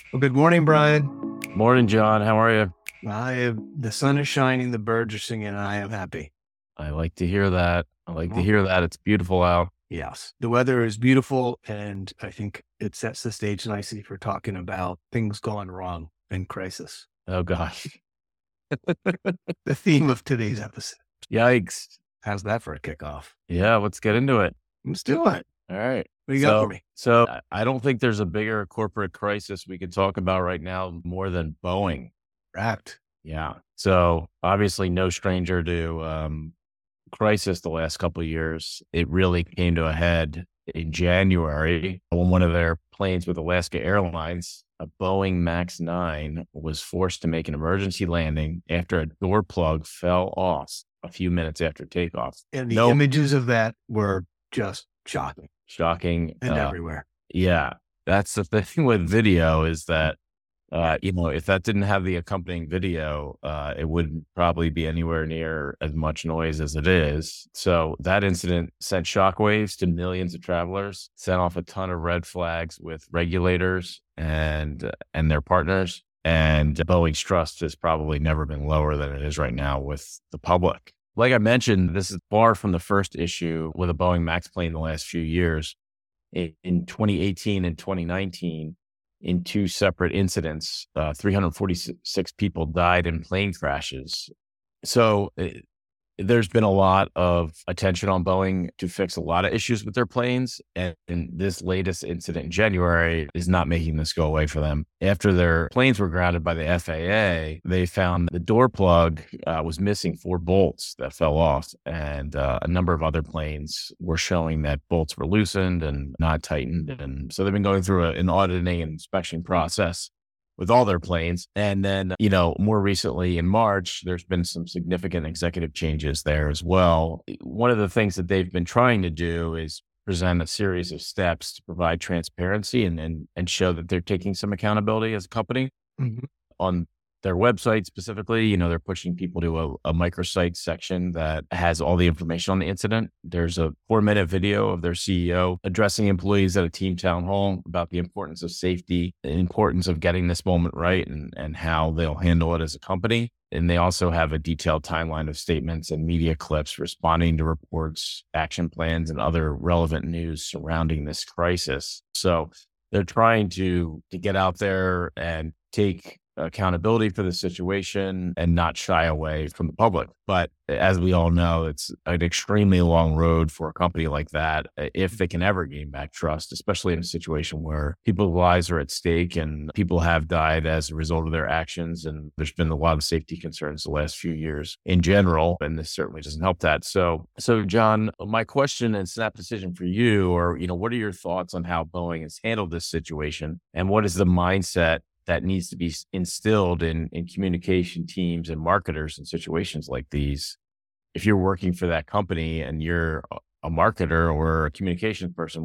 Well, good morning, Brian. Morning, John. How are you? The sun is shining, the birds are singing, and I am happy. I like to hear that. I like to Well, hear that. It's beautiful out. yes, the weather is beautiful, and I think it sets the stage nicely for talking about things going wrong in crisis. Oh gosh. The theme of today's episode. Yikes. How's that for a kickoff? Yeah, let's get into it. Let's do it. All right. What do you got for So, me? so I don't think there's a bigger corporate crisis we could talk about right now more than Boeing. Correct. Yeah. So obviously no stranger to crisis the last couple of years. It really came to a head in January when one of their planes with Alaska Airlines, a Boeing Max 9, was forced to make an emergency landing after a door plug fell off a few minutes after takeoff. And the No, images of that were just shocking shocking. and everywhere. Yeah, that's the thing with video is that if that didn't have the accompanying video, it wouldn't probably be anywhere near as much noise as it is. So that incident sent shockwaves to millions of travelers, sent off a ton of red flags with regulators and their partners. And Boeing's trust has probably never been lower than it is right now with the public. Like I mentioned, this is far from the first issue with a Boeing Max plane in the last few years. In 2018 and 2019, in two separate incidents, 346 people died in plane crashes. So there's been a lot of attention on Boeing to fix a lot of issues with their planes. And this latest incident in January is not making this go away for them. After their planes were grounded by the FAA, they found the door plug was missing 4 bolts that fell off. And a number of other planes were showing that bolts were loosened and not tightened. And so they've been going through an auditing and inspection process with all their planes. And then, more recently in March, there's been some significant executive changes there as well. One of the things that they've been trying to do is present a series of steps to provide transparency and show that they're taking some accountability as a company. Mhm. On their website specifically, they're pushing people to a microsite section that has all the information on the incident. There's a 4-minute video of their CEO addressing employees at a team town hall about the importance of safety, the importance of getting this moment right, and how they'll handle it as a company. And they also have a detailed timeline of statements and media clips responding to reports, action plans, and other relevant news surrounding this crisis. So they're trying to get out there and take accountability for the situation and not shy away from the public. But as we all know, it's an extremely long road for a company like that if they can ever gain back trust, especially in a situation where people's lives are at stake and people have died as a result of their actions. And there's been a lot of safety concerns the last few years in general, and this certainly doesn't help that. So John, my question and snap decision for you, or what are your thoughts on how Boeing has handled this situation, and what is the mindset that needs to be instilled in communication teams and marketers in situations like these? If you're working for that company and you're a marketer or a communications person,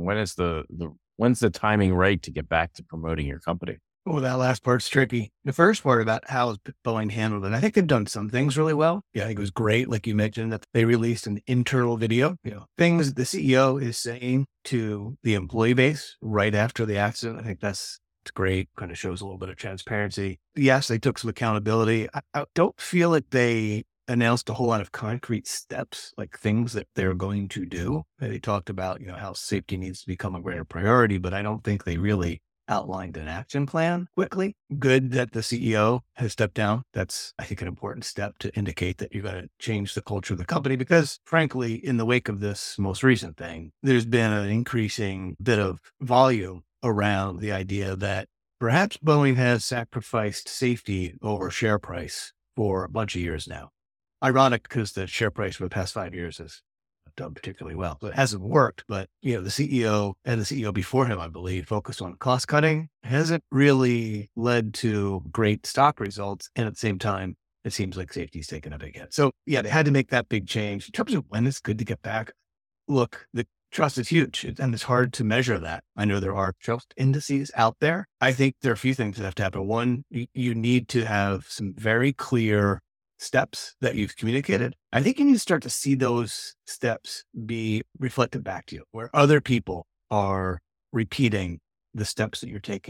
when's the timing right to get back to promoting your company? Well, that last part's tricky. The first part about how has Boeing handled it, I think they've done some things really well. Yeah, I think it was great, like you mentioned, that they released an internal video, things the CEO is saying to the employee base right after the accident. I think it's great. Kind of shows a little bit of transparency. Yes, they took some accountability. I don't feel like they announced a whole lot of concrete steps, like things that they're going to do. They talked about, how safety needs to become a greater priority, but I don't think they really outlined an action plan quickly. Good that the CEO has stepped down. That's, I think, an important step to indicate that you're going to change the culture of the company because, frankly, in the wake of this most recent thing, there's been an increasing bit of volume around the idea that perhaps Boeing has sacrificed safety over share price for a bunch of years now. Ironic because the share price for the past 5 years has done particularly well. So it hasn't worked, but the CEO and the CEO before him, I believe, focused on cost cutting, hasn't really led to great stock results. And at the same time, it seems like safety's taken a big hit. So yeah, they had to make that big change. In terms of when it's good to get back, look, the trust is huge and it's hard to measure that. I know there are trust indices out there. I think there are a few things that have to happen. One, you need to have some very clear steps that you've communicated. I think you need to start to see those steps be reflected back to you, where other people are repeating the steps that you're taking to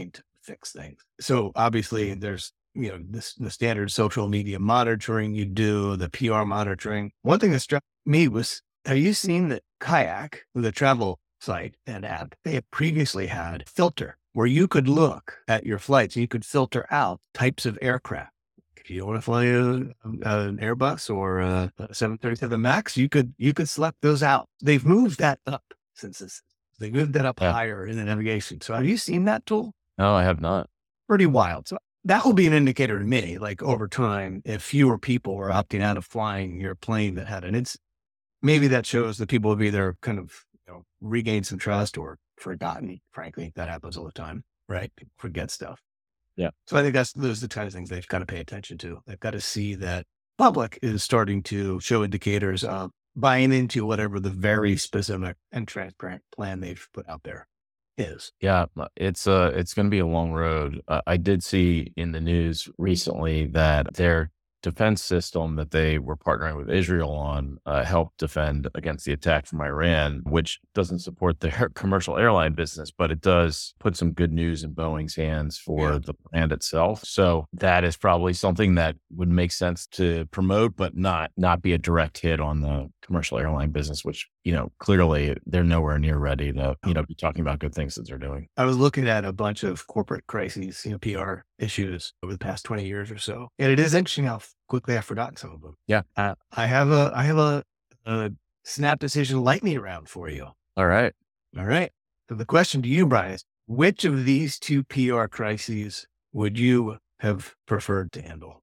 fix things. So obviously there's, the standard social media monitoring you do, the PR monitoring. One thing that struck me was, have you seen that Kayak, the travel site and app, they had previously had filter where you could look at your flights and you could filter out types of aircraft. If you want to fly an Airbus or a 737 Max, you could select those out. They've moved that up since this. They moved that up higher in the navigation. So have you seen that tool? No, I have not. Pretty wild. So that will be an indicator to me, like over time, if fewer people are opting out of flying your plane that had an incident, maybe that shows that people have either kind of regained some trust or forgotten. Frankly, that happens all the time, right? People forget stuff. Yeah. So I think those are the kind of things they've got to pay attention to. They've got to see that public is starting to show indicators of buying into whatever the very specific and transparent plan they've put out there is. Yeah, it's going to be a long road. I did see in the news recently that their defense system that they were partnering with Israel on helped defend against the attack from Iran, which doesn't support their commercial airline business, but it does put some good news in Boeing's hands for the brand itself. So that is probably something that would make sense to promote, but not be a direct hit on the commercial airline business, which, clearly they're nowhere near ready to, be talking about good things that they're doing. I was looking at a bunch of corporate crises, PR issues over the past 20 years or so. And it is interesting how quickly I've forgotten some of them. Yeah. I have a snap decision lightning round for you. All right. So the question to you, Brian, is which of these two PR crises would you have preferred to handle?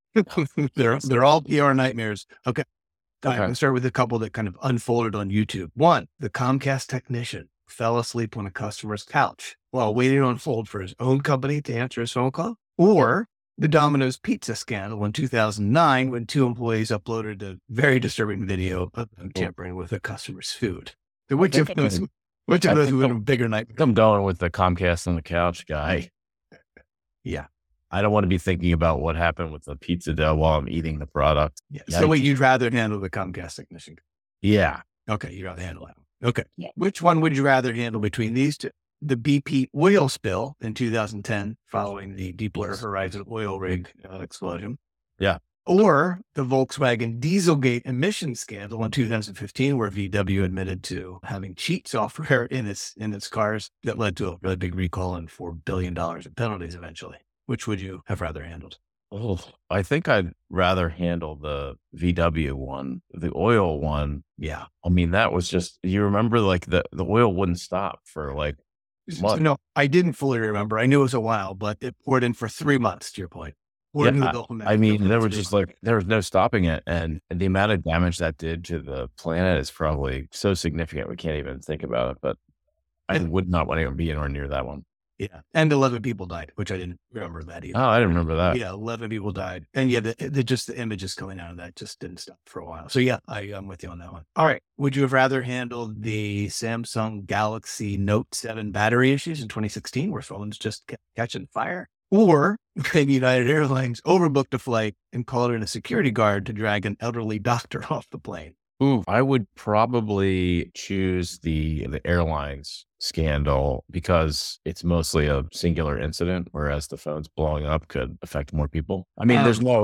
They're all PR nightmares. Okay. I'm going to start with a couple that kind of unfolded on YouTube. One, the Comcast technician fell asleep on a customer's couch while waiting on hold for his own company to answer his phone call. Or the Domino's pizza scandal in 2009 when two employees uploaded a very disturbing video of them tampering with a customer's food. So which of those would have been a bigger nightmare? I'm going with the Comcast on the couch guy. Yeah. I don't want to be thinking about what happened with the pizza dough while I'm eating the product. Yeah. So wait, you'd rather handle the Comcast technician? Yeah. Okay. You'd rather handle that one. Okay. Yeah. Which one would you rather handle between these two? The BP oil spill in 2010 following the Deepwater Horizon oil rig explosion. Yeah. Or the Volkswagen Dieselgate emission scandal in 2015, where VW admitted to having cheat software in its cars that led to a really big recall and $4 billion in penalties eventually. Which would you have rather handled? Oh, I think I'd rather handle the VW one. The oil one. Yeah. I mean, that was just, you remember like the oil wouldn't stop for like months. No, I didn't fully remember. I knew it was a while, but it poured in for 3 months, to your point. I mean, there was just like, there was no stopping it. And the amount of damage that did to the planet is probably so significant. We can't even think about it, but I would not want to be anywhere near that one. Yeah. And 11 people died, which I didn't remember that either. Oh, I didn't remember that. Yeah. 11 people died. And yeah, the images coming out of that just didn't stop for a while. So yeah, I'm with you on that one. All right. Would you have rather handled the Samsung Galaxy Note 7 battery issues in 2016 where phones just kept catching fire? Or maybe United Airlines overbooked a flight and called in a security guard to drag an elderly doctor off the plane? Ooh, I would probably choose the airlines scandal because it's mostly a singular incident, whereas the phones blowing up could affect more people. I mean, there's no,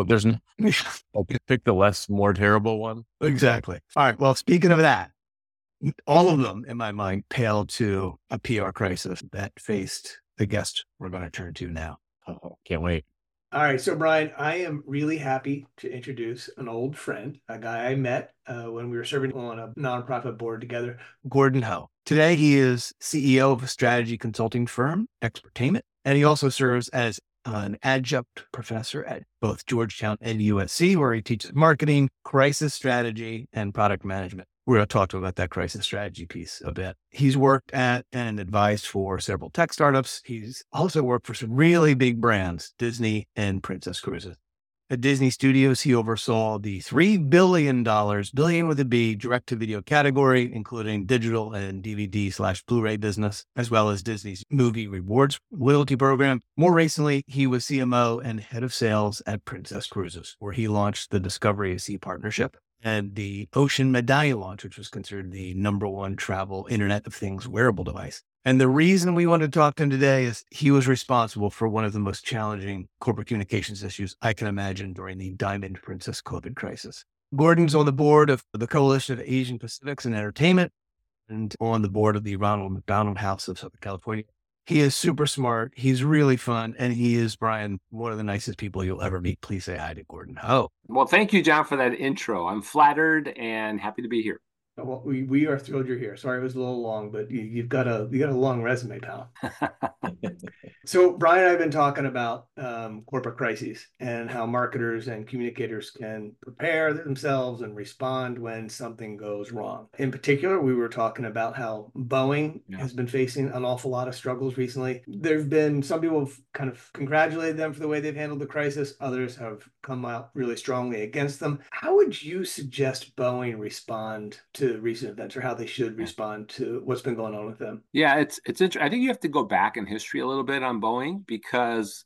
pick the more terrible one. Exactly. All right. Well, speaking of that, all of them in my mind pale to a PR crisis that faced the guest we're going to turn to now. Oh, can't wait. All right. So, Brian, I am really happy to introduce an old friend, a guy I met when we were serving on a nonprofit board together, Gordon Ho. Today, he is CEO of a strategy consulting firm, Expertainment, and he also serves as an adjunct professor at both Georgetown and USC, where he teaches marketing, crisis strategy, and product management. We're going to talk to him about that crisis strategy piece a bit. He's worked at and advised for several tech startups. He's also worked for some really big brands, Disney and Princess Cruises. At Disney Studios, he oversaw the $3 billion, billion with a B, direct-to-video category, including digital and DVD/Blu-ray business, as well as Disney's Movie Rewards loyalty program. More recently, he was CMO and head of sales at Princess Cruises, where he launched the Discovery Sea partnership. and the Ocean Medallion launch, which was considered the number one travel Internet of Things wearable device. And the reason we wanted to talk to him today is he was responsible for one of the most challenging corporate communications issues I can imagine during the Diamond Princess COVID crisis. Gordon's on the board of the Coalition of Asian Pacifics in Entertainment and on the board of the Ronald McDonald House of Southern California. He is super smart. He's really fun. And he is, Brian, one of the nicest people you'll ever meet. Please say hi to Gordon Ho. Well, thank you, John, for that intro. I'm flattered and happy to be here. Well, we are thrilled you're here. Sorry it was a little long, but you've got a long resume, pal. So Brian and I have been talking about corporate crises and how marketers and communicators can prepare themselves and respond when something goes wrong. In particular, we were talking about how Boeing has been facing an awful lot of struggles recently. There have been some people have kind of congratulated them for the way they've handled the crisis. Others have come out really strongly against them. How would you suggest Boeing respond to recent events, or how they should respond to what's been going on with them? Yeah, it's interesting. I think you have to go back in history a little bit on Boeing because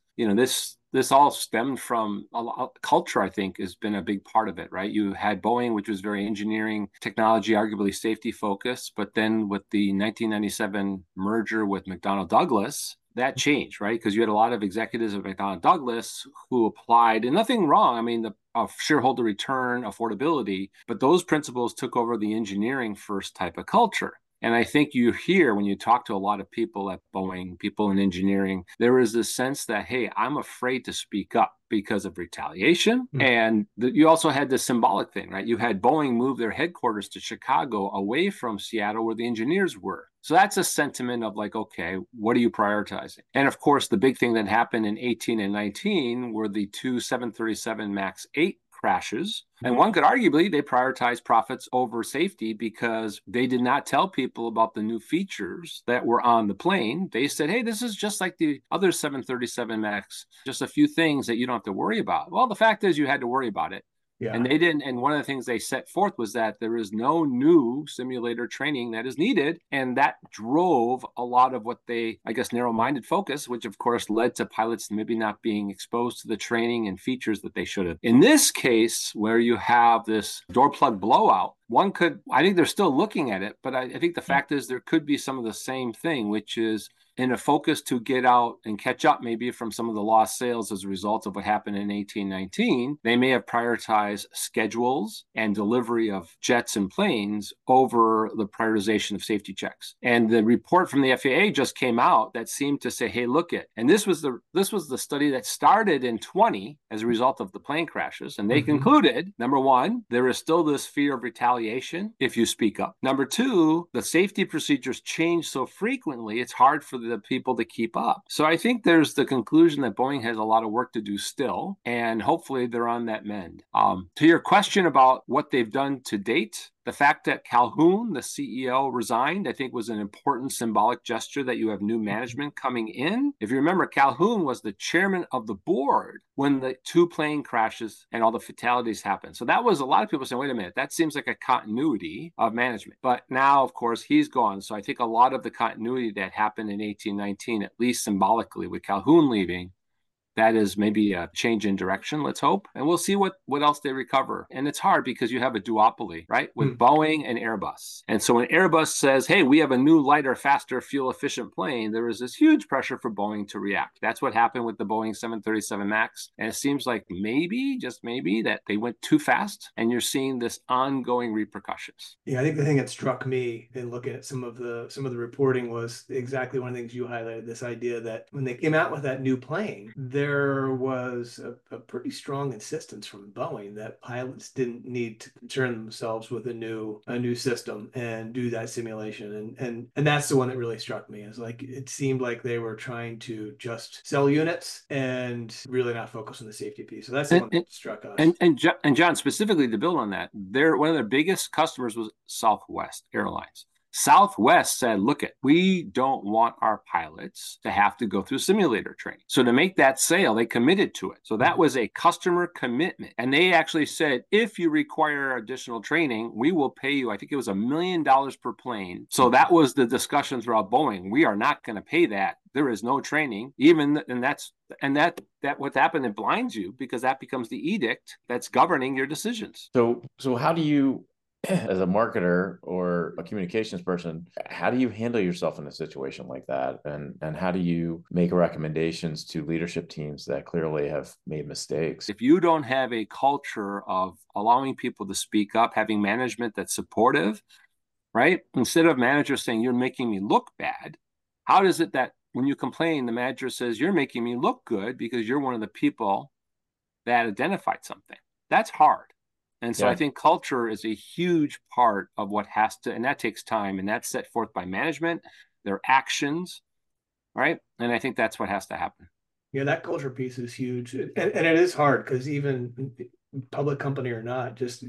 this all stemmed from culture. I think has been a big part of it, right? You had Boeing, which was very engineering, technology, arguably safety focused, but then with the 1997 merger with McDonnell Douglas, that changed, right? Because you had a lot of executives of McDonnell Douglas who applied, and nothing wrong. I mean, the shareholder return, affordability, but those principles took over the engineering first type of culture. And I think you hear when you talk to a lot of people at Boeing, people in engineering, there is this sense that, hey, I'm afraid to speak up because of retaliation. Mm-hmm. And you also had this symbolic thing, right? You had Boeing move their headquarters to Chicago away from Seattle where the engineers were. So that's a sentiment of like, okay, what are you prioritizing? And of course, the big thing that happened in 18 and 19 were the two 737 MAX 8 crashes. And one could arguably they prioritized profits over safety because they did not tell people about the new features that were on the plane. They said, hey, this is just like the other 737 MAX, just a few things that you don't have to worry about. Well, the fact is you had to worry about it. Yeah. And they didn't. And one of the things they set forth was that there is no new simulator training that is needed. And that drove a lot of what they, I guess, narrow-minded focus, which of course led to pilots maybe not being exposed to the training and features that they should have. In this case, where you have this door plug blowout, one could, I think they're still looking at it, but I think the fact is there could be some of the same thing, which is in a focus to get out and catch up maybe from some of the lost sales as a result of what happened in 1819, they may have prioritized schedules and delivery of jets and planes over the prioritization of safety checks. And the report from the FAA just came out that seemed to say, hey, look it. And this was the study that started in 20 as a result of the plane crashes. And they concluded, number one, there is still this fear of retaliation if you speak up. Number two, the safety procedures change so frequently, it's hard for the people to keep up. So I think there's the conclusion that Boeing has a lot of work to do still, and hopefully they're on that mend. To your question about what they've done to date, the fact that Calhoun, the CEO, resigned, I think was an important symbolic gesture that you have new management coming in. If you remember, Calhoun was the chairman of the board when the two plane crashes and all the fatalities happened. So that was a lot of people saying, wait a minute, that seems like a continuity of management. But now, of course, he's gone. So I think a lot of the continuity that happened in 1819, at least symbolically with Calhoun leaving, that is maybe a change in direction, let's hope. And we'll see what else they recover. And it's hard because you have a duopoly, right, with Boeing and Airbus. And so when Airbus says, hey, we have a new, lighter, faster, fuel-efficient plane, there is this huge pressure for Boeing to react. That's what happened with the Boeing 737 MAX. And it seems like maybe, just maybe, that they went too fast. And you're seeing this ongoing repercussions. Yeah, I think the thing that struck me in looking at some of the reporting was exactly one of the things you highlighted, this idea that when they came out with that new plane, there was a pretty strong insistence from Boeing that pilots didn't need to concern themselves with a new system and do that simulation. And that's the one that really struck me. Is like it seemed like they were trying to just sell units and really not focus on the safety piece. So that's the one that struck us. And John, specifically to build on that, one of their biggest customers was Southwest Airlines. Southwest said, look, we don't want our pilots to have to go through simulator training. So to make that sale, they committed to it. So that was a customer commitment. And they actually said, if you require additional training, we will pay you, I think it was $1 million per plane. So that was the discussion throughout Boeing. We are not going to pay that. There is no training, that what's happened, it blinds you because that becomes the edict that's governing your decisions. So how do you, as a marketer or a communications person, how do you handle yourself in a situation like that? And how do you make recommendations to leadership teams that clearly have made mistakes? If you don't have a culture of allowing people to speak up, having management that's supportive, right? Instead of managers saying, you're making me look bad, how does it that when you complain, the manager says, you're making me look good because you're one of the people that identified something? That's hard. And so I think culture is a huge part of what has to, and that takes time, and that's set forth by management, their actions, right? And I think that's what has to happen. Yeah, that culture piece is huge. And it is hard because even public company or not, just,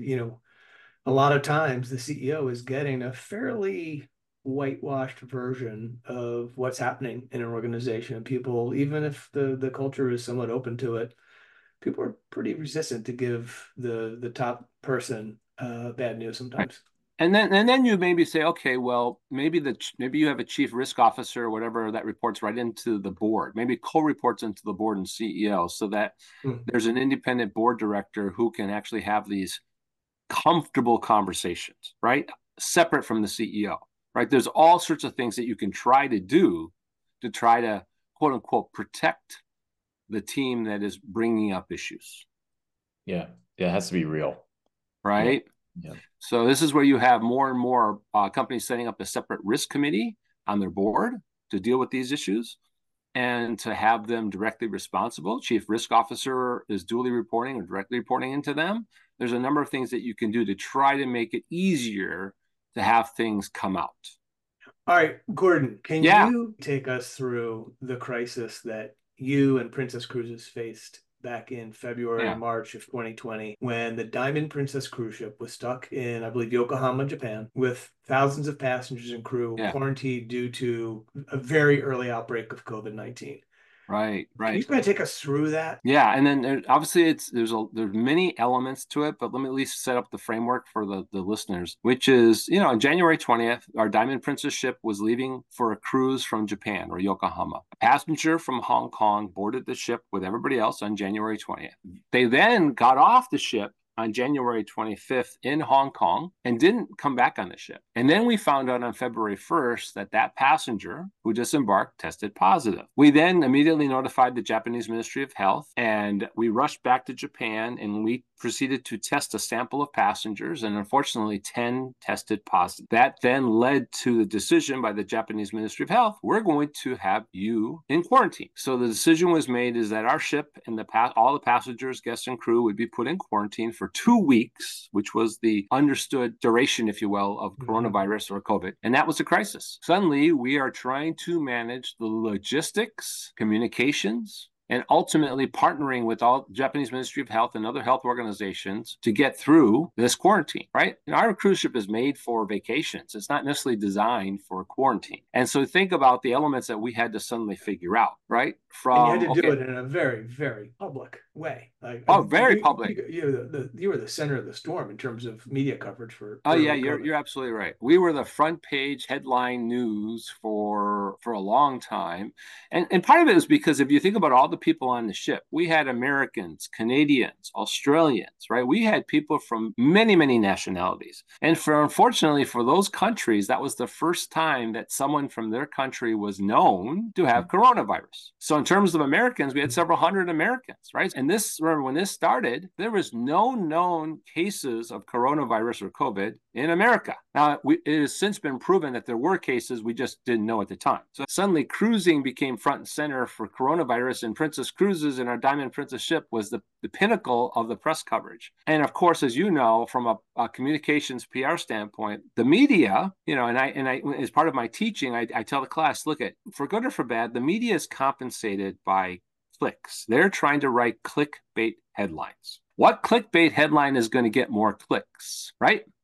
a lot of times the CEO is getting a fairly whitewashed version of what's happening in an organization. And people, even if the culture is somewhat open to it, people are pretty resistant to give the top person bad news sometimes. And then you maybe say, okay, well, maybe you have a chief risk officer or whatever that reports right into the board, maybe co-reports into the board and CEO, so that there's an independent board director who can actually have these comfortable conversations, right? Separate from the CEO, right? There's all sorts of things that you can try to do to try to, quote unquote, protect the team that is bringing up issues. Yeah. It has to be real. Right. Yeah. So this is where you have more and more companies setting up a separate risk committee on their board to deal with these issues and to have them directly responsible. Chief risk officer is duly reporting or directly reporting into them. There's a number of things that you can do to try to make it easier to have things come out. All right, Gordon, can you take us through the crisis that you and Princess Cruises faced back in February, March of 2020, when the Diamond Princess cruise ship was stuck in, I believe, Yokohama, Japan, with thousands of passengers and crew quarantined due to a very early outbreak of COVID-19? Right. Can you kind of take us through that? Yeah, and then obviously there's many elements to it, but let me at least set up the framework for the listeners, which is, on January 20th, our Diamond Princess ship was leaving for a cruise from Japan or Yokohama. A passenger from Hong Kong boarded the ship with everybody else on January 20th. They then got off the ship on January 25th in Hong Kong and didn't come back on the ship. And then we found out on February 1st that passenger who disembarked tested positive. We then immediately notified the Japanese Ministry of Health, and we rushed back to Japan, and we proceeded to test a sample of passengers, and unfortunately 10 tested positive. That then led to the decision by the Japanese Ministry of Health, we're going to have you in quarantine. So the decision was made is that our ship and all the passengers, guests, and crew would be put in quarantine for 2 weeks, which was the understood duration, if you will, of coronavirus or COVID. And that was a crisis. Suddenly, we are trying to manage the logistics, communications, and ultimately partnering with all Japanese Ministry of Health and other health organizations to get through this quarantine, right? And our cruise ship is made for vacations. It's not necessarily designed for quarantine. And so think about the elements that we had to suddenly figure out, right? And you had to do it in a very, very public way. Very public. You were the center of the storm in terms of media coverage for you're absolutely right. We were the front page headline news for a long time. And part of it is because if you think about all the people on the ship, we had Americans, Canadians, Australians, right? We had people from many, many nationalities. And unfortunately for those countries, that was the first time that someone from their country was known to have coronavirus. So in terms of Americans, we had several hundred Americans, right? And remember, when this started, there was no known cases of coronavirus or COVID in America. Now, it has since been proven that there were cases, we just didn't know at the time. So suddenly cruising became front and center for coronavirus, and Princess Cruises and our Diamond Princess ship was the pinnacle of the press coverage. And of course, as you know, from a communications PR standpoint, the media, and I as part of my teaching, I tell the class, look, for good or for bad, the media is compensated by clicks. They're trying to write clickbait headlines. What clickbait headline is going to get more clicks, right?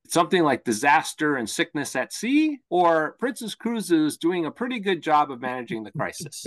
something like disaster and sickness at sea, or Princess Cruises doing a pretty good job of managing the crisis?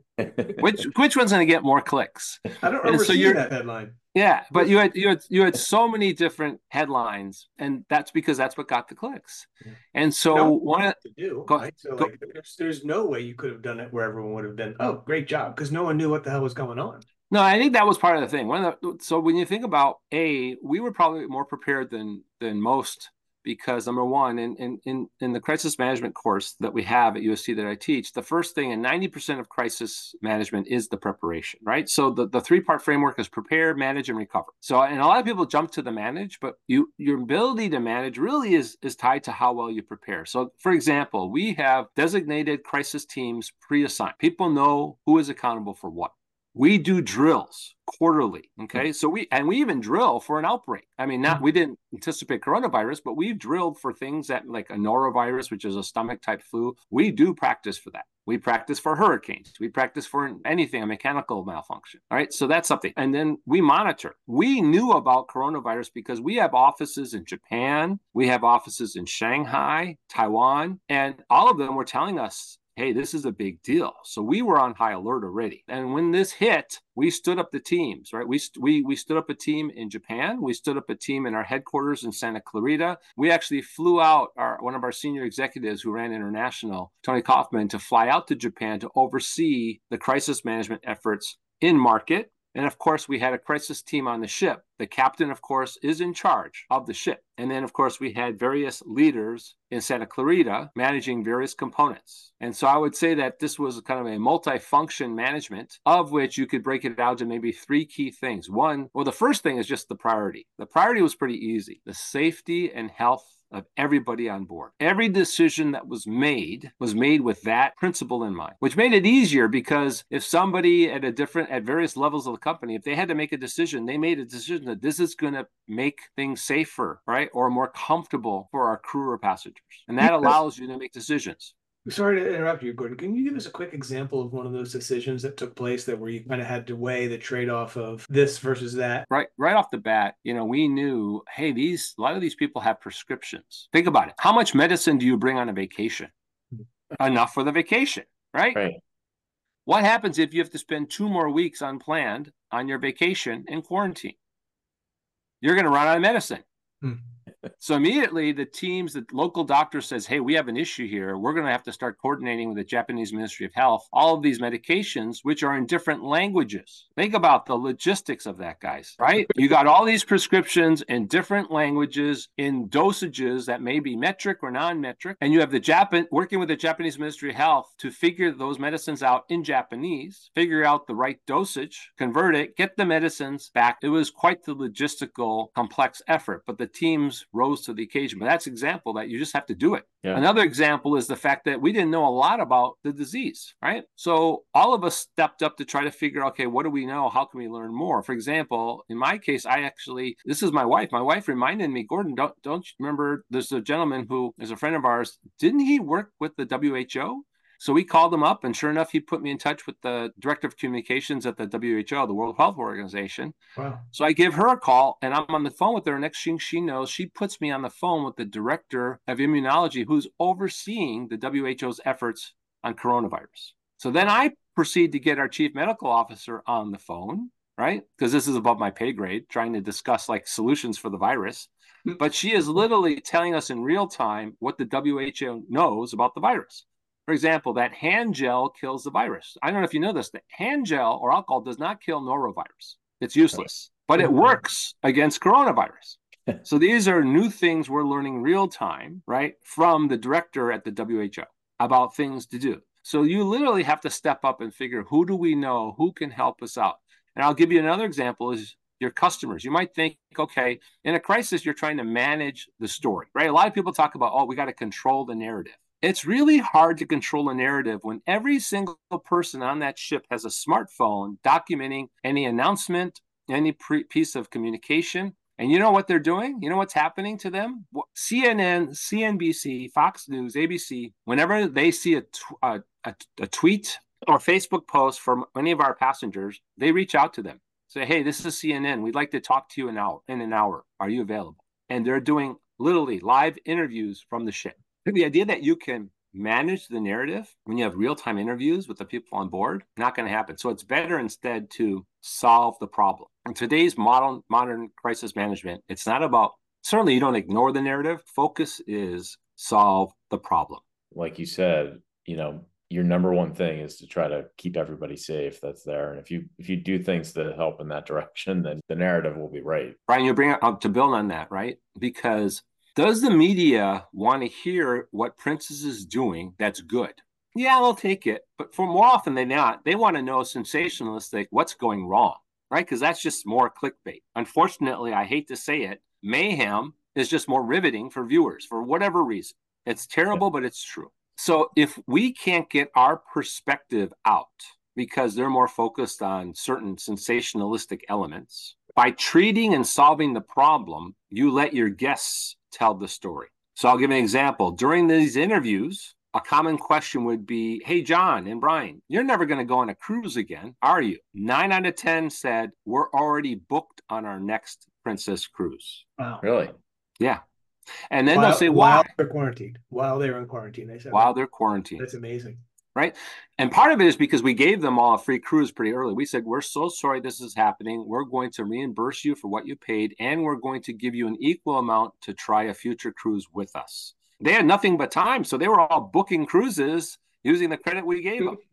Which one's going to get more clicks? I don't remember seeing that headline. Yeah, but you had so many different headlines, and that's because that's what got the clicks. And so one of to do, right? So like, there's no way you could have done it where everyone would have been, oh, great job, because no one knew what the hell was going on. No, I think that was part of the thing. So when you think about we were probably more prepared than most, because number one, in the crisis management course that we have at USC that I teach, the first thing, and 90% of crisis management is the preparation, right? So the three-part framework is prepare, manage, and recover. So, and a lot of people jump to the manage, but your ability to manage really is tied to how well you prepare. So for example, we have designated crisis teams pre-assigned. People know who is accountable for what. We do drills quarterly. Okay. So we even drill for an outbreak. I mean, we didn't anticipate coronavirus, but we've drilled for things that like a norovirus, which is a stomach type flu. We do practice for that. We practice for hurricanes. We practice for anything, a mechanical malfunction. All right. So that's something. And then we monitor. We knew about coronavirus because we have offices in Japan. We have offices in Shanghai, Taiwan, and all of them were telling us, hey, this is a big deal. So we were on high alert already. And when this hit, we stood up the teams, right? We stood up a team in Japan. We stood up a team in our headquarters in Santa Clarita. We actually flew out one of our senior executives who ran international, Tony Kaufman, to fly out to Japan to oversee the crisis management efforts in market. And of course, we had a crisis team on the ship. The captain, of course, is in charge of the ship. And then, of course, we had various leaders in Santa Clarita managing various components. And so I would say that this was kind of a multi-function management, of which you could break it down to maybe three key things. One, well, the first thing is just the priority. The priority was pretty easy. The safety and health of everybody on board. Every decision that was made with that principle in mind, which made it easier because if somebody at various levels of the company, if they had to make a decision, they made a decision that this is going to make things safer, right? Or more comfortable for our crew or passengers. And that allows you to make decisions. Sorry to interrupt you, Gordon. Can you give us a quick example of one of those decisions that took place where you kind of had to weigh the trade-off of this versus that? Right off the bat, we knew, hey, a lot of these people have prescriptions. Think about it. How much medicine do you bring on a vacation? Enough for the vacation, right? Right. What happens if you have to spend 2 more weeks unplanned on your vacation in quarantine? You're going to run out of medicine. So immediately the local doctor says, hey, we have an issue here. We're going to have to start coordinating with the Japanese Ministry of Health, all of these medications, which are in different languages. Think about the logistics of that, guys, right? You got all these prescriptions in different languages in dosages that may be metric or non-metric. And you have working with the Japanese Ministry of Health to figure those medicines out in Japanese, figure out the right dosage, convert it, get the medicines back. It was quite the logistical complex effort, but the teams rose to the occasion. But that's an example that you just have to do it. Yeah. Another example is the fact that we didn't know a lot about the disease, right? So all of us stepped up to try to figure, okay, what do we know? How can we learn more? For example, in my case, this is my wife. My wife reminded me, Gordon, don't you remember there's a gentleman who is a friend of ours. Didn't he work with the WHO? So we called him up, and sure enough, he put me in touch with the director of communications at the WHO, the World Health Organization. Wow. So I give her a call, and I'm on the phone with her. Next thing she knows, she puts me on the phone with the director of immunology who's overseeing the WHO's efforts on coronavirus. So then I proceed to get our chief medical officer on the phone, right? Because this is above my pay grade, trying to discuss like solutions for the virus. But she is literally telling us in real time what the WHO knows about the virus. For example, that hand gel kills the virus. I don't know if you know this, that hand gel or alcohol does not kill norovirus. It's useless, but it works against coronavirus. So these are new things we're learning real time, right, from the director at the WHO about things to do. So you literally have to step up and figure, who do we know? Who can help us out? And I'll give you another example is your customers. You might think, okay, in a crisis, you're trying to manage the story, right? A lot of people talk about, we got to control the narrative. It's really hard to control a narrative when every single person on that ship has a smartphone documenting any announcement, any piece of communication. And you know what they're doing? You know what's happening to them? CNN, CNBC, Fox News, ABC, whenever they see a tweet or Facebook post from any of our passengers, they reach out to them. Say, hey, this is CNN. We'd like to talk to you in an hour. Are you available? And they're doing literally live interviews from the ship. The idea that you can manage the narrative when you have real-time interviews with the people on board, not going to happen. So it's better instead to solve the problem. In today's modern crisis management, it's not about, certainly you don't ignore the narrative. Focus is solve the problem. Like you said, your number one thing is to try to keep everybody safe that's there. And if you do things that help in that direction, then the narrative will be right. Brian, you bring up to build on that, right? Because does the media want to hear what Princess is doing that's good? Yeah, they'll take it. But for more often than not, they want to know sensationalistic what's going wrong, right? Because that's just more clickbait. Unfortunately, I hate to say it, mayhem is just more riveting for viewers for whatever reason. It's terrible, but it's true. So if we can't get our perspective out because they're more focused on certain sensationalistic elements, by treating and solving the problem, you let your guests tell the story. So I'll give an example. During these interviews, a common question would be, hey, John and Brian, you're never going to go on a cruise again, are you? 9 out of 10 said, we're already booked on our next Princess cruise. Wow. Really? Yeah. And then they'll say, why? While they're in quarantine. They said, while they're quarantined. That's amazing. Right. And part of it is because we gave them all a free cruise pretty early. We said, we're so sorry this is happening. We're going to reimburse you for what you paid, and we're going to give you an equal amount to try a future cruise with us. They had nothing but time, so they were all booking cruises using the credit we gave them.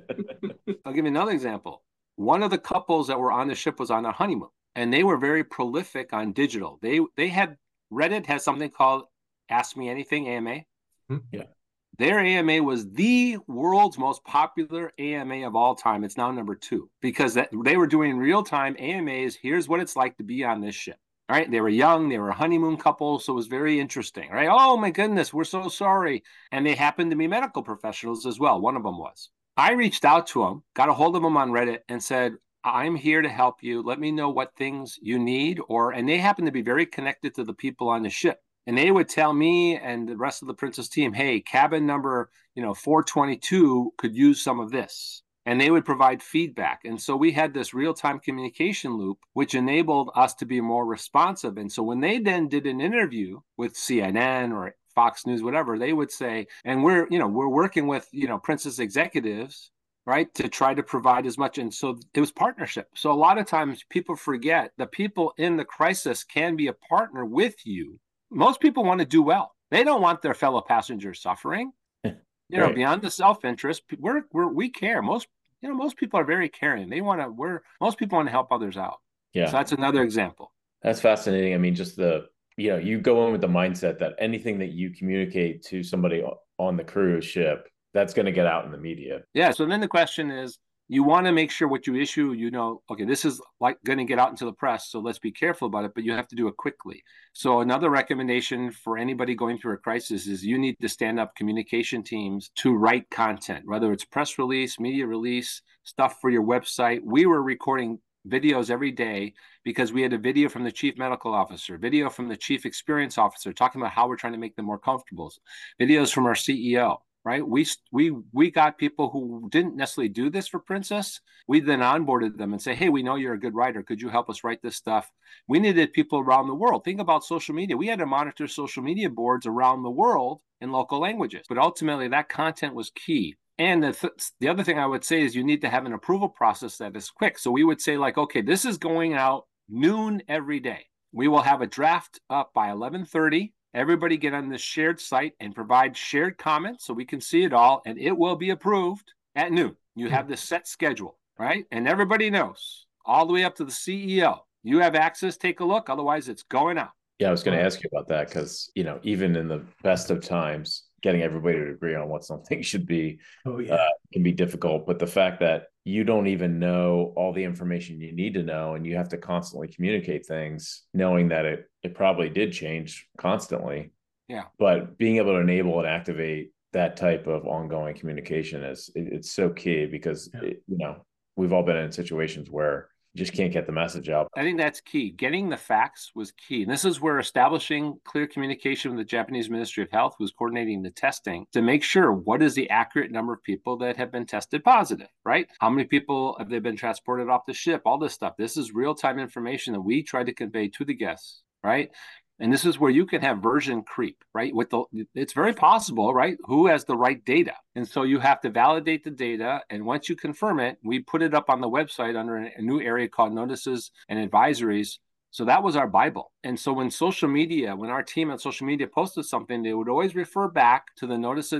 I'll give you another example. One of the couples that were on the ship was on a honeymoon, and they were very prolific on digital. They had Reddit has something called Ask Me Anything, AMA. Yeah. Their AMA was the world's most popular AMA of all time. It's now number 2 because they were doing real-time AMAs. Here's what it's like to be on this ship. All right. They were young. They were a honeymoon couple. So it was very interesting. Right. Oh, my goodness. We're so sorry. And they happened to be medical professionals as well. One of them was. I reached out to them, got a hold of them on Reddit and said, I'm here to help you. Let me know what things you need. And they happen to be very connected to the people on the ship. And they would tell me and the rest of the Princess team, hey, cabin number 422 could use some of this. And they would provide feedback. And so we had this real-time communication loop, which enabled us to be more responsive. And so when they then did an interview with CNN or Fox News, whatever, they would say, and we're working with, Princess executives, right, to try to provide as much. And so it was partnership. So a lot of times people forget the people in the crisis can be a partner with you. Most people want to do well. They don't want their fellow passengers suffering. Right. Beyond the self-interest, we care. Most people are very caring. Most people want to help others out. Yeah. So that's another example. That's fascinating. I mean, just you go in with the mindset that anything that you communicate to somebody on the cruise ship, that's going to get out in the media. Yeah. So then the question is, you want to make sure what you issue, okay, this is like going to get out into the press. So let's be careful about it, but you have to do it quickly. So another recommendation for anybody going through a crisis is you need to stand up communication teams to write content, whether it's press release, media release, stuff for your website. We were recording videos every day because we had a video from the chief medical officer, video from the chief experience officer talking about how we're trying to make them more comfortable, videos from our CEO. Right. We got people who didn't necessarily do this for Princess. We then onboarded them and say, hey, we know you're a good writer. Could you help us write this stuff? We needed people around the world. Think about social media. We had to monitor social media boards around the world in local languages. But ultimately, that content was key. And the other thing I would say is you need to have an approval process that is quick. So we would say okay, this is going out noon every day. We will have a draft up by 11:30. Everybody get on this shared site and provide shared comments so we can see it all, and it will be approved at noon. You have this set schedule, right? And everybody knows all the way up to the CEO. You have access, take a look. Otherwise, it's going out. Yeah, I was going to ask you about that because, even in the best of times, getting everybody to agree on what something should be can be difficult. But the fact that you don't even know all the information you need to know, and you have to constantly communicate things, knowing that it probably did change constantly. Yeah. But being able to enable and activate that type of ongoing communication it's so key because, we've all been in situations where you just can't get the message out. I think that's key. Getting the facts was key. And this is where establishing clear communication with the Japanese Ministry of Health, who's coordinating the testing, to make sure what is the accurate number of people that have been tested positive, right? How many people have they been transported off the ship? All this stuff. This is real-time information that we try to convey to the guests, right? And this is where you can have version creep, right? It's very possible, right? Who has the right data? And so you have to validate the data. And once you confirm it, we put it up on the website under a new area called notices and advisories. So that was our Bible. And so when our team on social media posted something, they would always refer back to the notices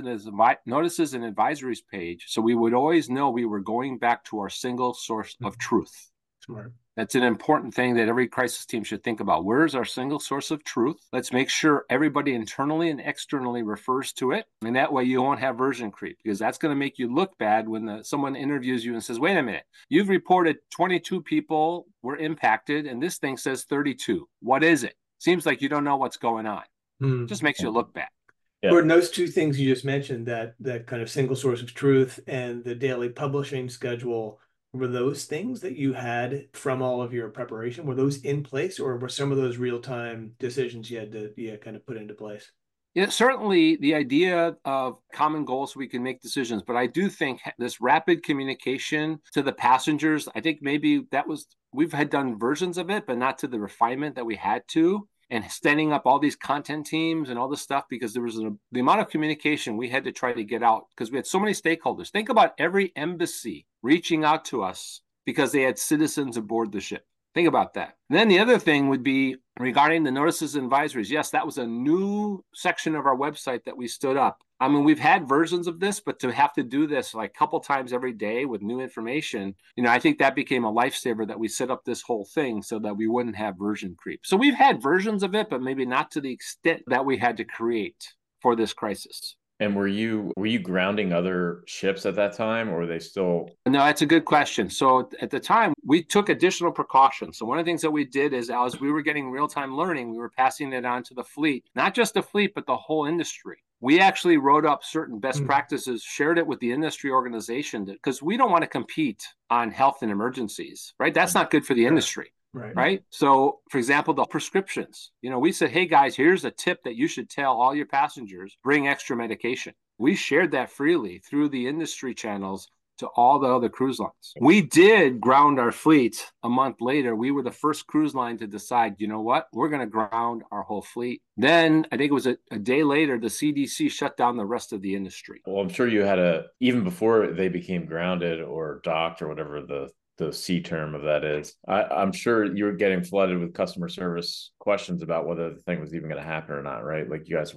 and advisories page. So we would always know we were going back to our single source of truth. Smart. That's an important thing that every crisis team should think about. Where's our single source of truth? Let's make sure everybody internally and externally refers to it. And that way you won't have version creep, because that's going to make you look bad when someone interviews you and says, wait a minute, you've reported 22 people were impacted and this thing says 32. What is it? Seems like you don't know what's going on. Just makes you look bad. Yeah. Gordon, those two things you just mentioned, that kind of single source of truth and the daily publishing schedule, were those things that you had from all of your preparation? Were those in place, or were some of those real-time decisions you had to kind of put into place? Yeah, certainly the idea of common goals so we can make decisions. But I do think this rapid communication to the passengers, I think maybe we've had done versions of it, but not to the refinement that we had to. And standing up all these content teams and all this stuff, because there was the amount of communication we had to try to get out, because we had so many stakeholders. Think about every embassy reaching out to us because they had citizens aboard the ship. Think about that. And then the other thing would be regarding the notices and advisories. Yes, that was a new section of our website that we stood up. I mean, we've had versions of this, but to have to do this like a couple times every day with new information, I think that became a lifesaver that we set up this whole thing so that we wouldn't have version creep. So we've had versions of it, but maybe not to the extent that we had to create for this crisis. And were you grounding other ships at that time, or were they still? No, that's a good question. So at the time, we took additional precautions. So one of the things that we did is, as we were getting real-time learning, we were passing it on to the fleet, not just the fleet, but the whole industry. We actually wrote up certain best practices, shared it with the industry organization, because we don't want to compete on health and emergencies, right? That's not good for the industry. Right. So, for example, the prescriptions, we said, hey, guys, here's a tip that you should tell all your passengers, bring extra medication. We shared that freely through the industry channels to all the other cruise lines. We did ground our fleet a month later. We were the first cruise line to decide, you know what, we're going to ground our whole fleet. Then I think it was a day later, the CDC shut down the rest of the industry. Well, I'm sure you had even before they became grounded or docked or whatever the C term of that is, I'm sure you were getting flooded with customer service questions about whether the thing was even going to happen or not, right? Like you guys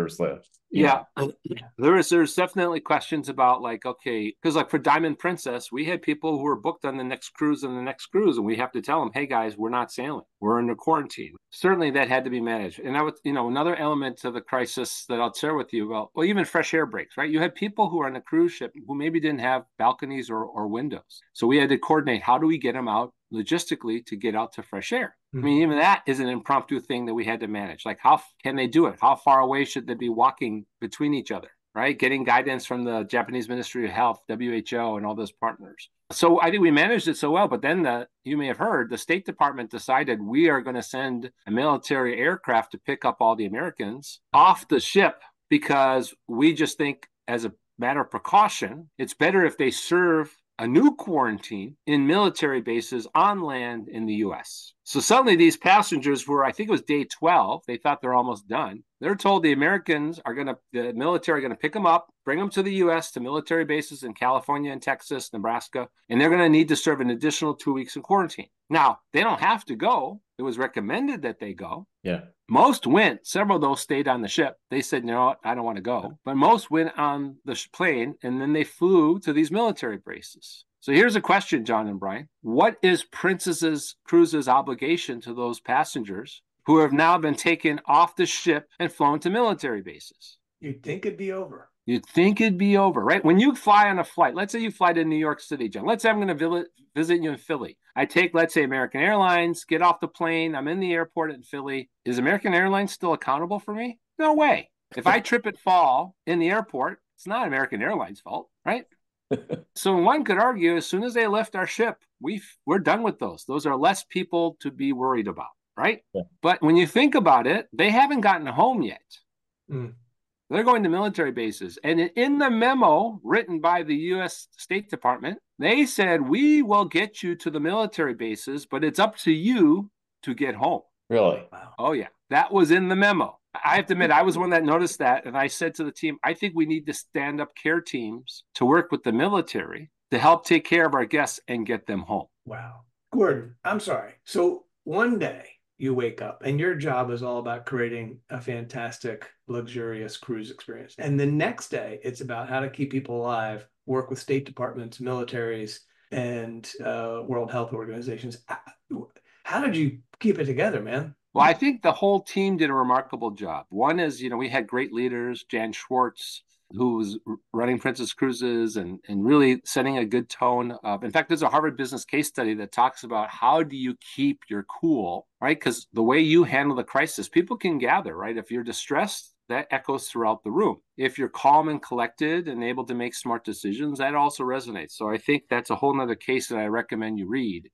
there's definitely questions about like, okay, because like for Diamond Princess, we had people who were booked on the next cruise and we have to tell them, hey guys, we're not sailing, we're under quarantine. Certainly that had to be managed. And another element to the crisis that I'll share with you about, well, even fresh air breaks, right? You had people who are on a cruise ship who maybe didn't have balconies or windows. So we had to coordinate, how do we get them out logistically to get out to fresh air? I mean, even that is an impromptu thing that we had to manage. Like, how can they do it? How far away should they be walking between each other, right? Getting guidance from the Japanese Ministry of Health, WHO, and all those partners. So I think we managed it so well. But then you may have heard, the State Department decided we are going to send a military aircraft to pick up all the Americans off the ship, because we just think, as a matter of precaution, it's better if they serve a new quarantine in military bases on land in the U.S. So suddenly these passengers were, I think it was day 12, they thought they're almost done. They're told the military are going to pick them up, bring them to the U.S., to military bases in California and Texas, Nebraska, and they're going to need to serve an additional 2 weeks in quarantine. Now, they don't have to go. It was recommended that they go. Yeah. Most went. Several of those stayed on the ship. They said, you know what, I don't want to go. But most went on the plane, and then they flew to these military bases. So here's a question, John and Brian. What is Princess Cruises' obligation to those passengers who have now been taken off the ship and flown to military bases? You'd think it'd be over. You'd think it'd be over, right? When you fly on a flight, let's say you fly to New York City, John. Let's say I'm going to visit you in Philly. I take, let's say, American Airlines, get off the plane. I'm in the airport in Philly. Is American Airlines still accountable for me? No way. If I trip and fall in the airport, it's not American Airlines' fault, right? So one could argue, as soon as they left our ship, we're done with those. Those are less people to be worried about, right? Yeah. But when you think about it, they haven't gotten home yet. They're going to military bases. And in the memo written by the U.S. State Department, they said, we will get you to the military bases, but it's up to you to get home. Really? Wow. Oh, yeah. That was in the memo. I have to admit, I was one that noticed that. And I said to the team, I think we need to stand up care teams to work with the military to help take care of our guests and get them home. Wow. Gordon, I'm sorry. So one day you wake up and your job is all about creating a fantastic, luxurious cruise experience. And the next day it's about how to keep people alive, work with state departments, militaries, and World Health Organizations. How did you keep it together, man? Well, I think the whole team did a remarkable job. One is, we had great leaders, Jan Schwartz, who was running Princess Cruises and really setting a good tone of, in fact, there's a Harvard Business case study that talks about how do you keep your cool, right? Because the way you handle the crisis, people can gather, right? If you're distressed, that echoes throughout the room. If you're calm and collected and able to make smart decisions, that also resonates. So I think that's a whole nother case that I recommend you read.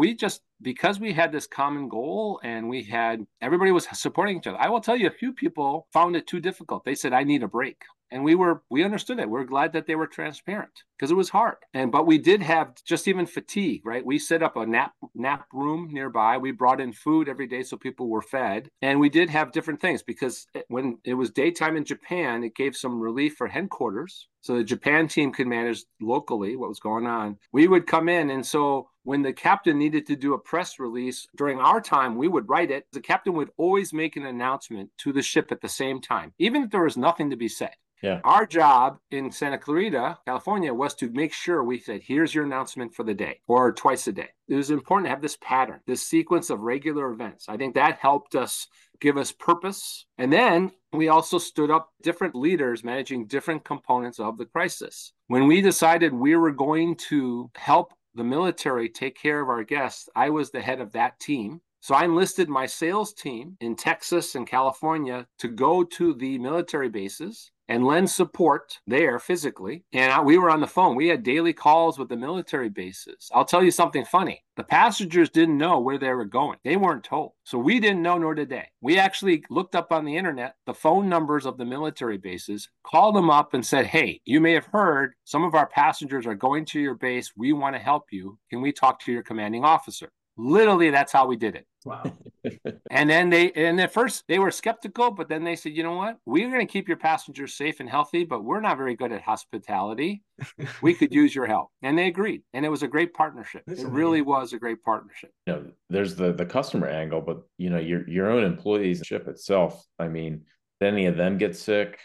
Because we had this common goal and everybody was supporting each other. I will tell you, a few people found it too difficult. They said, I need a break. And we understood it. We're glad that they were transparent because it was hard. But we did have just even fatigue, right? We set up a nap room nearby. We brought in food every day so people were fed. And we did have different things because when it was daytime in Japan, it gave some relief for headquarters. So the Japan team could manage locally what was going on. We would come in. And so when the captain needed to do a press release during our time, we would write it. The captain would always make an announcement to the ship at the same time, even if there was nothing to be said. Yeah. Our job in Santa Clarita, California, was to make sure we said, here's your announcement for the day or twice a day. It was important to have this pattern, this sequence of regular events. I think that helped us give us purpose. And then we also stood up different leaders managing different components of the crisis. When we decided we were going to help the military take care of our guests, I was the head of that team. So I enlisted my sales team in Texas and California to go to the military bases and lend support there physically. And we were on the phone. We had daily calls with the military bases. I'll tell you something funny. The passengers didn't know where they were going. They weren't told. So we didn't know, nor did they. We actually looked up on the internet the phone numbers of the military bases, called them up and said, hey, you may have heard some of our passengers are going to your base. We want to help you. Can we talk to your commanding officer? Literally, that's how we did it. Wow. And then at first they were skeptical, but then they said, you know what? We're going to keep your passengers safe and healthy, but we're not very good at hospitality. We could use your help. And they agreed. And it was a great partnership. It really was a great partnership. There's the customer angle, but your own employees, ship itself. I mean, did any of them get sick?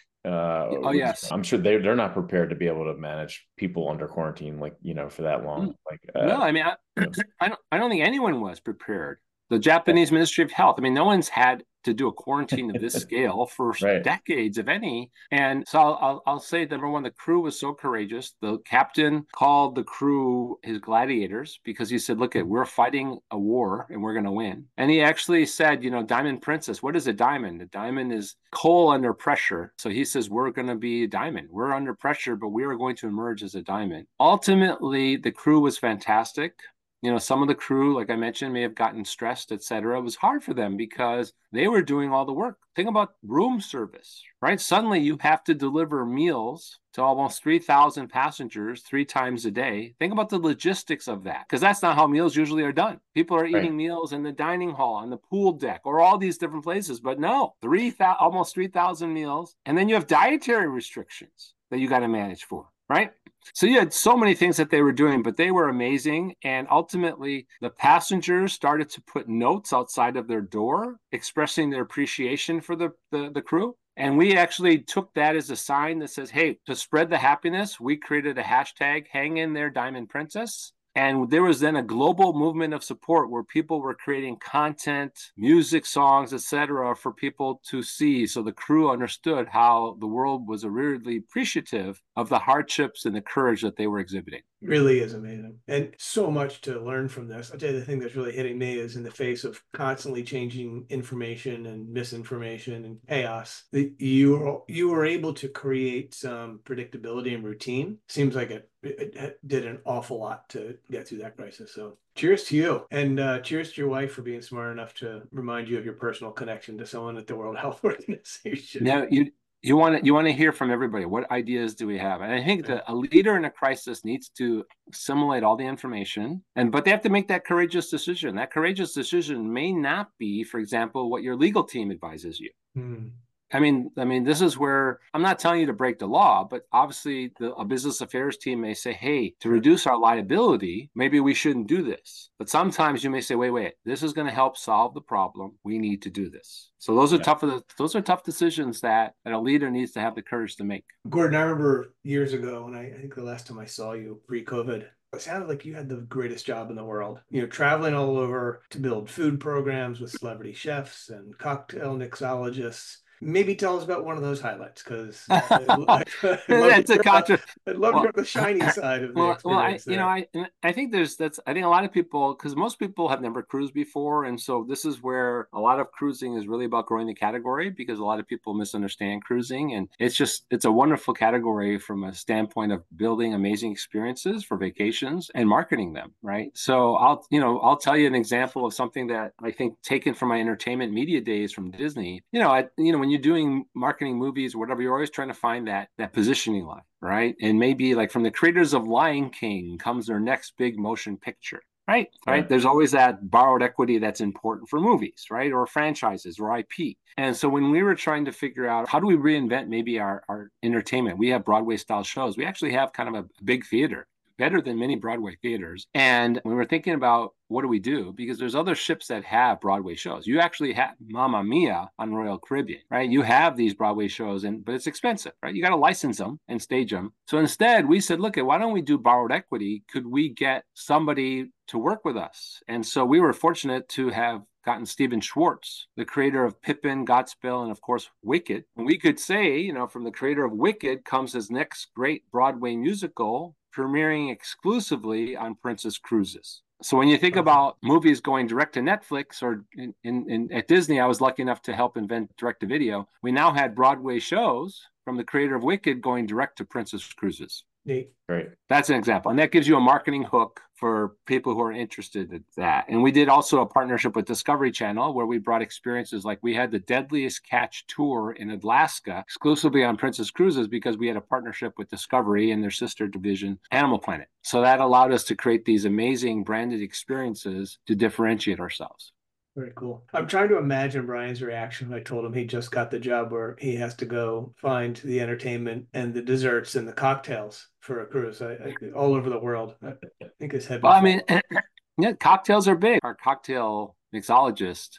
Yes. I'm sure they're not prepared to be able to manage people under quarantine, for that long. No, I mean, I don't think anyone was prepared. The Japanese Ministry of Health. I mean, no one's had to do a quarantine of this scale for decades, if any. And so I'll say, number one, the crew was so courageous. The captain called the crew his gladiators because he said, look, we're fighting a war and we're going to win. And he actually said, Diamond Princess, what is a diamond? A diamond is coal under pressure. So he says, we're going to be a diamond. We're under pressure, but we are going to emerge as a diamond. Ultimately, the crew was fantastic. Some of the crew, like I mentioned, may have gotten stressed, et cetera. It was hard for them because they were doing all the work. Think about room service, right? Suddenly you have to deliver meals to almost 3,000 passengers 3 times a day. Think about the logistics of that, because that's not how meals usually are done. People are eating meals in the dining hall, on the pool deck, or all these different places. But no, almost 3,000 meals. And then you have dietary restrictions that you got to manage for, right? So you had so many things that they were doing, but they were amazing. And ultimately, the passengers started to put notes outside of their door expressing their appreciation for the crew. And we actually took that as a sign that says, hey, to spread the happiness, we created a hashtag, hang in there, Diamond Princess. And there was then a global movement of support where people were creating content, music, songs, etc., for people to see. So the crew understood how the world was really appreciative of the hardships and the courage that they were exhibiting. Really is amazing. And so much to learn from this. I'll tell you, the thing that's really hitting me is in the face of constantly changing information and misinformation and chaos, you were able to create some predictability and routine. Seems like it did an awful lot to get through that crisis. So cheers to you. And cheers to your wife for being smart enough to remind you of your personal connection to someone at the World Health Organization. Now, You want to hear from everybody. What ideas do we have? And I think that a leader in a crisis needs to assimilate all the information, but they have to make that courageous decision. That courageous decision may not be, for example, what your legal team advises you. I mean, this is where I'm not telling you to break the law, but obviously a business affairs team may say, hey, to reduce our liability, maybe we shouldn't do this. But sometimes you may say, wait, this is going to help solve the problem. We need to do this. So those are tough decisions that a leader needs to have the courage to make. Gordon, I remember years ago, and I think the last time I saw you pre-COVID, it sounded like you had the greatest job in the world. Traveling all over to build food programs with celebrity chefs and cocktail mixologists. Maybe tell us about one of those highlights, because That's a contra. I'd love to hear the shiny side of the experience. I think I think a lot of people, because most people have never cruised before, and so this is where a lot of cruising is really about growing the category, because a lot of people misunderstand cruising, and it's a wonderful category from a standpoint of building amazing experiences for vacations and marketing them, right? So I'll tell you an example of something that I think, taken from my entertainment media days from Disney. When you're doing marketing movies or whatever, you're always trying to find that positioning line, right? And maybe like from the creators of Lion King comes their next big motion picture. Right. There's always that borrowed equity that's important for movies, right? Or franchises or IP. And so when we were trying to figure out how do we reinvent maybe our entertainment, we have Broadway style shows. We actually have kind of a big theater, better than many Broadway theaters. And we were thinking about, what do we do? Because there's other ships that have Broadway shows. You actually have Mamma Mia on Royal Caribbean, right? You have these Broadway shows, but it's expensive, right? You got to license them and stage them. So instead, we said, look, why don't we do borrowed equity? Could we get somebody to work with us? And so we were fortunate to have gotten Stephen Schwartz, the creator of Pippin, Godspell, and of course, Wicked. And we could say, from the creator of Wicked comes his next great Broadway musical, premiering exclusively on Princess Cruises. So when you think about movies going direct to Netflix, or at Disney, I was lucky enough to help invent direct to video. We now had Broadway shows from the creator of Wicked going direct to Princess Cruises. Neat. Great. That's an example. And that gives you a marketing hook for people who are interested in that. And we did also a partnership with Discovery Channel, where we brought experiences like we had the Deadliest Catch tour in Alaska exclusively on Princess Cruises, because we had a partnership with Discovery and their sister division, Animal Planet. So that allowed us to create these amazing branded experiences to differentiate ourselves. Very cool. I'm trying to imagine Brian's reaction when I told him he just got the job where he has to go find the entertainment and the desserts and the cocktails for a cruise all over the world. I think his head. Well, I mean, yeah, cocktails are big. Our cocktail mixologist,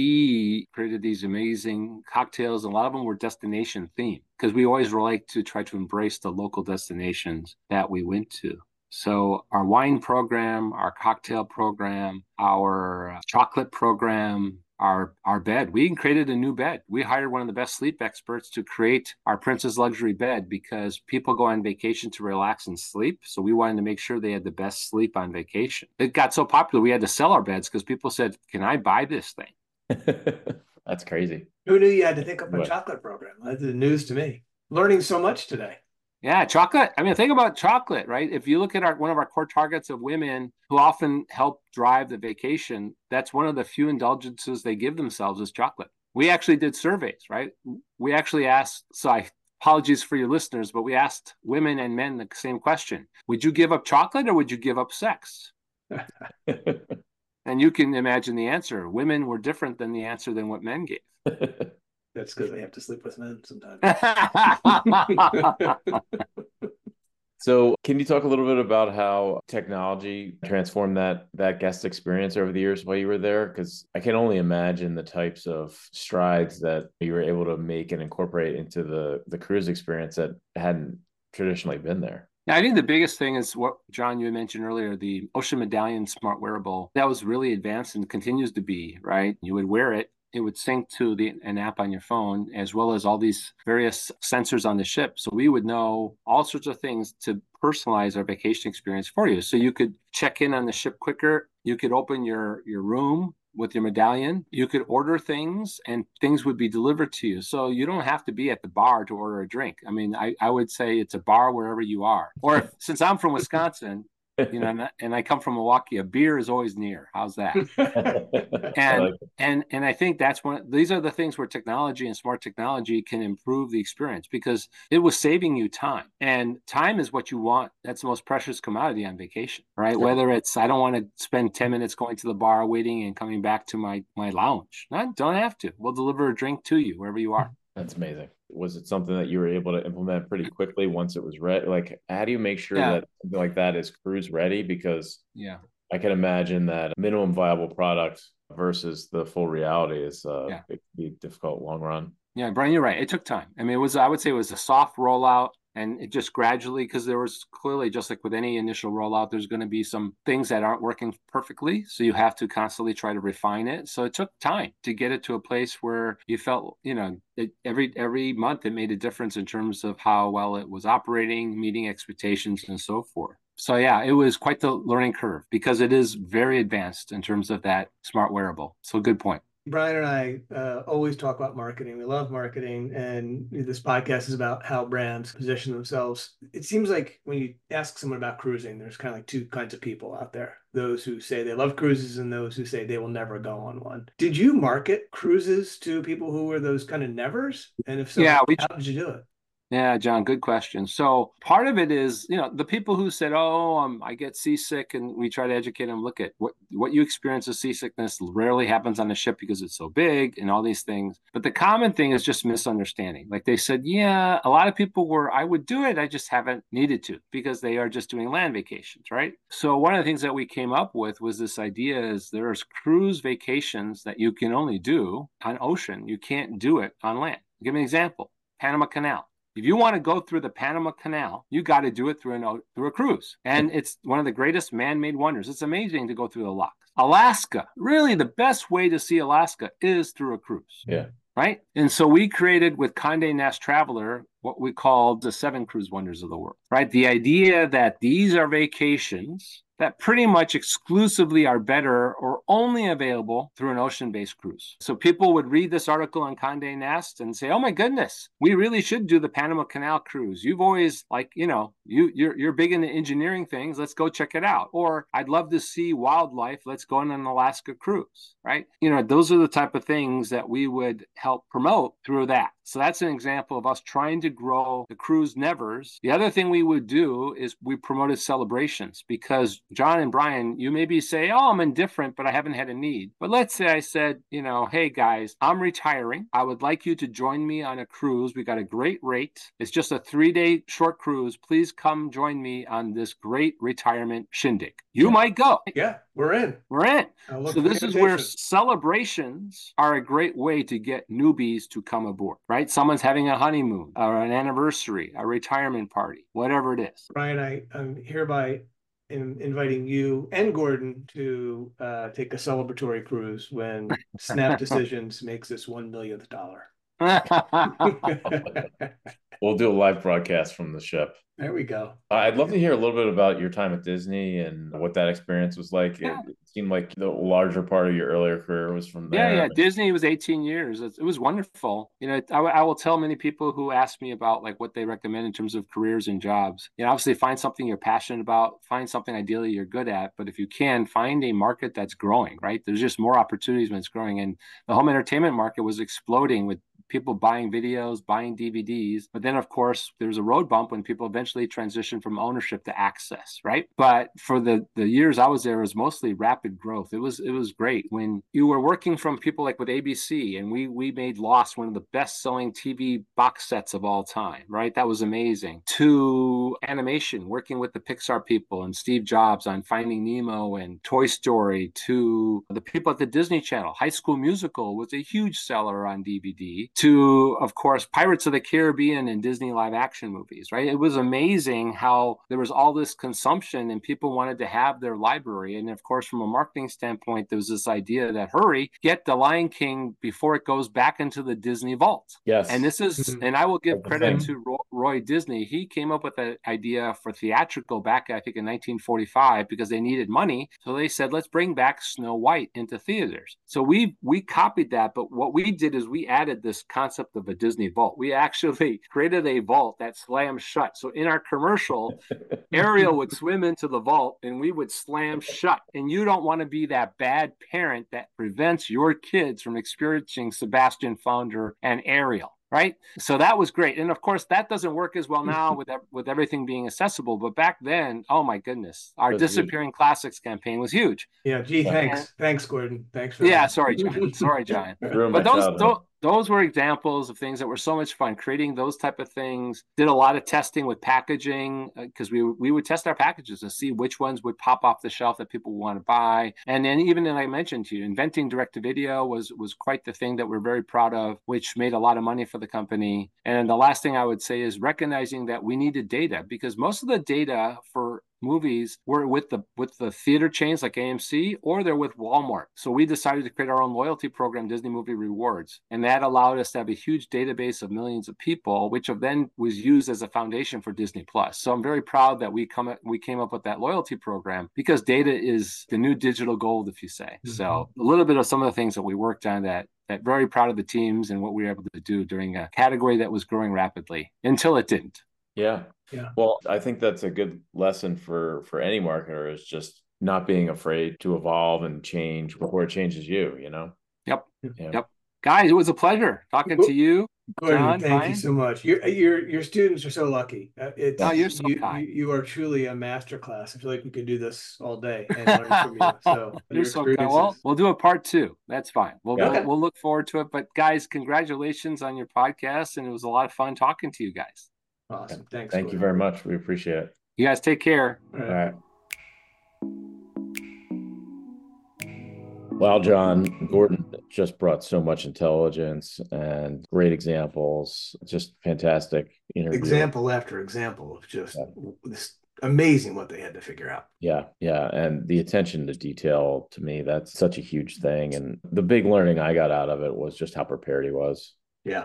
he created these amazing cocktails. A lot of them were destination themed, because we always like to try to embrace the local destinations that we went to. So our wine program, our cocktail program, our chocolate program, our bed. We created a new bed. We hired one of the best sleep experts to create our Princess Luxury bed, because people go on vacation to relax and sleep. So we wanted to make sure they had the best sleep on vacation. It got so popular, we had to sell our beds because people said, can I buy this thing? That's crazy. Who knew you had to think up a chocolate program? That's news to me. Learning so much today. Yeah, chocolate. I mean, think about chocolate, right? If you look at one of our core targets of women who often help drive the vacation, that's one of the few indulgences they give themselves is chocolate. We actually did surveys, right? We actually asked, apologies for your listeners, but we asked women and men the same question. Would you give up chocolate or would you give up sex? And you can imagine the answer. Women were different than the answer than what men gave. That's because they have to sleep with men sometimes. So can you talk a little bit about how technology transformed that guest experience over the years while you were there? Because I can only imagine the types of strides that you were able to make and incorporate into the cruise experience that hadn't traditionally been there. Yeah, I think the biggest thing is what, John, you mentioned earlier, the Ocean Medallion smart wearable. That was really advanced and continues to be, right? You would wear it. It would sync to an app on your phone, as well as all these various sensors on the ship. So we would know all sorts of things to personalize our vacation experience for you. So you could check in on the ship quicker. You could open your room with your medallion. You could order things and things would be delivered to you. So you don't have to be at the bar to order a drink. I mean, I would say it's a bar wherever you are. Or since I'm from Wisconsin, and I come from Milwaukee. A beer is always near. How's that? I And like it. and I think that's these are the things where technology and smart technology can improve the experience because it was saving you time. And time is what you want. That's the most precious commodity on vacation, right? Sure. Whether it's I don't want to spend 10 minutes going to the bar waiting and coming back to my lounge. No, don't have to. We'll deliver a drink to you wherever you are. That's amazing. Was it something that you were able to implement pretty quickly once it was ready? Like, how do you make sure Yeah. that something like that is cruise ready? Because Yeah. I can imagine that minimum viable product versus the full reality is Yeah. it can be difficult long run. Yeah, Brian, you're right. It took time. I mean, I would say it was a soft rollout and it just gradually, because there was clearly, just like with any initial rollout, there's going to be some things that aren't working perfectly. So you have to constantly try to refine it. So it took time to get it to a place where you felt, every month it made a difference in terms of how well it was operating, meeting expectations, and so forth. So yeah, it was quite the learning curve because it is very advanced in terms of that smart wearable. So good point. Brian and I always talk about marketing. We love marketing, and this podcast is about how brands position themselves. It seems like when you ask someone about cruising, there's kind of like two kinds of people out there: those who say they love cruises and those who say they will never go on one. Did you market cruises to people who were those kind of nevers? And if so, Yeah, how did you do it? Yeah, John, good question. So part of it is, the people who said, "Oh, I get seasick," and we try to educate them. Look at what you experience as seasickness rarely happens on a ship because it's so big and all these things. But the common thing is just misunderstanding. Like they said, yeah, a lot of people I would do it, I just haven't needed to because they are just doing land vacations, right? So one of the things that we came up with was this idea: is there's cruise vacations that you can only do on ocean. You can't do it on land. Give me an example: Panama Canal. If you want to go through the Panama Canal, you got to do it through a cruise. And it's one of the greatest man-made wonders. It's amazing to go through the locks. Alaska, really the best way to see Alaska is through a cruise. Yeah. Right. And so we created with Condé Nast Traveler what we called the 7 cruise wonders of the world. Right. The idea that these are vacations that pretty much exclusively are better or only available through an ocean-based cruise. So people would read this article on Condé Nast and say, "Oh my goodness, we really should do the Panama Canal cruise. You've always you're big into engineering things. Let's go check it out." Or, "I'd love to see wildlife. Let's go on an Alaska cruise." Right? Those are the type of things that we would help promote through that. So that's an example of us trying to grow the cruise nevers. The other thing we would do is we promoted celebrations because John and Brian, you maybe say, "Oh, I'm indifferent, but I haven't had a need." But let's say I said, "Hey guys, I'm retiring. I would like you to join me on a cruise. We got a great rate. It's just a 3-day short cruise. Please come join me on this great retirement shindig." You might go. Yeah, we're in. We're in. So this is where invitations. celebrations are a great way to get newbies to come aboard, right? Someone's having a honeymoon or an anniversary, a retirement party, whatever it is. Brian, I'm hereby inviting you and Gordon to take a celebratory cruise when Snap Decisions makes this $1 millionth dollar. We'll do a live broadcast from the ship. There we go. I'd love to hear a little bit about your time at Disney and what that experience was like. Yeah. It seemed like the larger part of your earlier career was from there. Yeah. Disney was 18 years. It was wonderful. I will tell many people who ask me about like what they recommend in terms of careers and jobs. Obviously find something you're passionate about, find something ideally you're good at, but if you can, find a market that's growing, right? There's just more opportunities when it's growing. And the home entertainment market was exploding with people buying videos, buying DVDs. But then, of course, there's a road bump when people eventually transition from ownership to access, right? But for the years I was there, it was mostly rapid growth. It was great. When you were working from people like with ABC, and we made Lost one of the best-selling TV box sets of all time, right? That was amazing. To animation, working with the Pixar people and Steve Jobs on Finding Nemo and Toy Story, to the people at the Disney Channel. High School Musical was a huge seller on DVD. To, of course, Pirates of the Caribbean and Disney live action movies, right? It was amazing how there was all this consumption and people wanted to have their library. And of course, from a marketing standpoint, there was this idea that hurry, get The Lion King before it goes back into the Disney vault. Yes. And this is, and I will give credit to Roy Disney. He came up with the idea for theatrical back, I think, in 1945 because they needed money. So they said, let's bring back Snow White into theaters. So we copied that. But what we did is we added this concept of a Disney vault. We actually created a vault that slams shut. So in our commercial, Ariel would swim into the vault and we would slam shut. And you don't want to be that bad parent that prevents your kids from experiencing Sebastian Founder and Ariel. Right. So that was great. And of course, that doesn't work as well now with everything being accessible. But back then, oh, my goodness, our Disappearing Classics campaign was huge. Yeah. Gee, thanks. Thanks, Gordon. Thanks for that. Sorry, John. Sorry, John. But those were examples of things that were so much fun. Creating those type of things. Did a lot of testing with packaging because we would test our packages to see which ones would pop off the shelf that people would want to buy. And then even as I mentioned to you, inventing direct-to-video was quite the thing that we're very proud of, which made a lot of money for the company. And the last thing I would say is recognizing that we needed data, because most of the data for movies were with the theater chains like AMC, or they're with Walmart. So we decided to create our own loyalty program, Disney Movie Rewards. And that allowed us to have a huge database of millions of people, which then was used as a foundation for Disney Plus. So I'm very proud that we came up with that loyalty program, because data is the new digital gold, if you say. Mm-hmm. So a little bit of some of the things that we worked on that very proud of the teams and what we were able to do during a category that was growing rapidly until it didn't. Yeah. Well, I think that's a good lesson for any marketer, is just not being afraid to evolve and change before it changes you, you know? Yep. Guys, it was a pleasure talking to you. Gordon, John, thank you so much. Your students are so lucky. You're so kind. You are truly a masterclass. I feel like we could do this all day and learn from you. So you're so kind. Well, we'll do a part 2. That's fine. We'll look forward to it. But guys, congratulations on your podcast, and it was a lot of fun talking to you guys. Awesome. Thanks. Thank you very much. We appreciate it. You guys take care. All right. Well, John, Gordon just brought so much intelligence and great examples. Just fantastic interview. Example after example of just this amazing what they had to figure out. Yeah. And the attention to detail, to me, that's such a huge thing. And the big learning I got out of it was just how prepared he was. Yeah.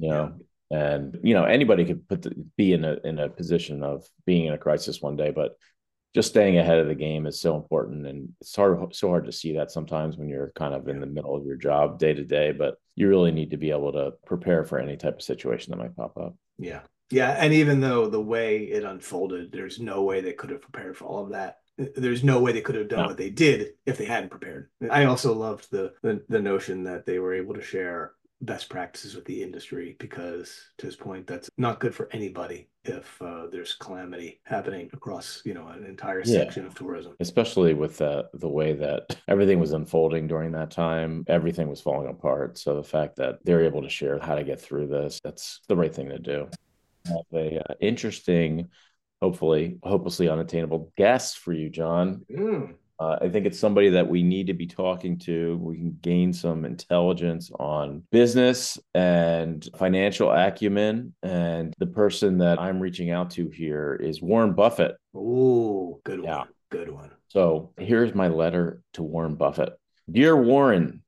And, anybody could be in a position of being in a crisis one day, but just staying ahead of the game is so important. And it's so hard to see that sometimes when you're kind of in the middle of your job day to day, but you really need to be able to prepare for any type of situation that might pop up. Yeah. And even though the way it unfolded, there's no way they could have prepared for all of that. There's no way they could have done what they did if they hadn't prepared. I also loved the notion that they were able to share best practices with the industry, because to his point, that's not good for anybody if there's calamity happening across an entire section of tourism, especially with the way that everything was unfolding during that time. Everything was falling apart, so the fact that they're able to share how to get through this, that's the right thing to do. Have a interesting, hopefully hopelessly unattainable guest for you, John. I think it's somebody that we need to be talking to. We can gain some intelligence on business and financial acumen. And the person that I'm reaching out to here is Warren Buffett. Oh, good one. Good one. So here's my letter to Warren Buffett. Dear Warren,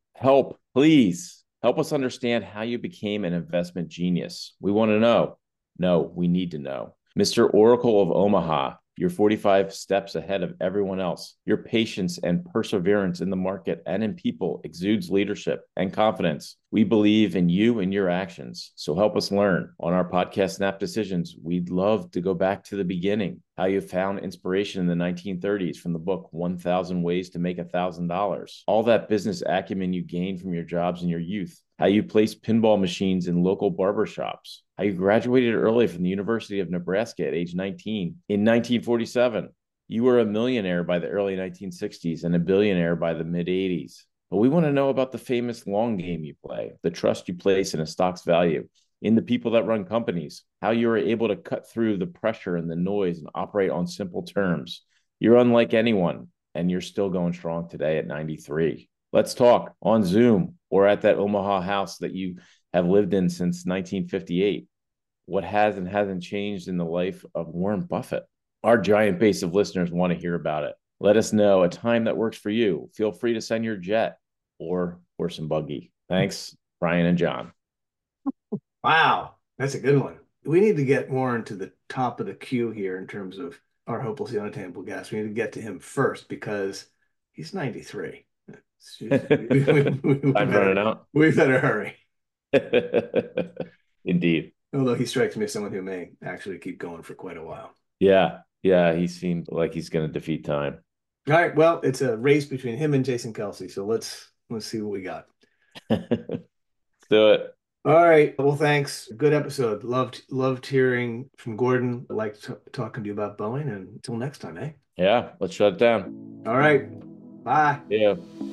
please help us understand how you became an investment genius. We want to know. No, we need to know. Mr. Oracle of Omaha, you're 45 steps ahead of everyone else. Your patience and perseverance in the market and in people exudes leadership and confidence. We believe in you and your actions. So help us learn. On our podcast, Snap Decisions, we'd love to go back to the beginning, how you found inspiration in the 1930s from the book 1,000 Ways to Make $1,000. All that business acumen you gained from your jobs in your youth, how you placed pinball machines in local barbershops, how you graduated early from the University of Nebraska at age 19. In 1947, you were a millionaire by the early 1960s and a billionaire by the mid-80s. But we want to know about the famous long game you play, the trust you place in a stock's value, in the people that run companies, how you were able to cut through the pressure and the noise and operate on simple terms. You're unlike anyone, and you're still going strong today at 93. Let's talk on Zoom or at that Omaha house that you have lived in since 1958. What has and hasn't changed in the life of Warren Buffett? Our giant base of listeners want to hear about it. Let us know a time that works for you. Feel free to send your jet or horse and buggy. Thanks, Brian and John. Wow, that's a good one. We need to get Warren to the top of the queue here in terms of our hopelessly unattainable guest. We need to get to him first because he's 93. I'm running out. We better hurry. Indeed. Although he strikes me as someone who may actually keep going for quite a while. Yeah. Yeah. He seemed like he's going to defeat time. All right. Well, it's a race between him and Jason Kelsey. So let's see what we got. Let's do it. All right. Well, thanks. Good episode. Loved hearing from Gordon. I liked talking to you about Boeing. And until next time, eh? Yeah. Let's shut it down. All right. Bye. Yeah.